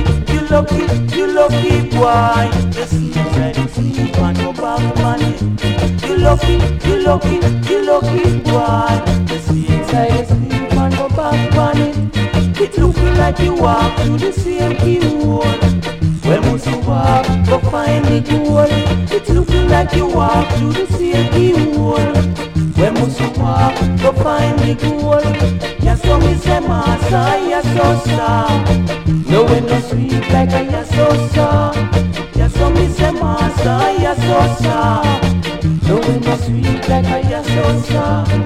you lucky boy. You see inside the sleep and go back money. You lucky boy. You see inside the sleep and go back money. It looking like you walk through the same keyhole. Where must you walk to find the goal? It looking like you walk through the same keyhole. Where must you walk to find the goal? Yes, so me say, Master, yes, so sir. No way no sweet like a yes, so sir. Yes, so me say, Master, yes, so sir. No way no sweet like a yes, so sir.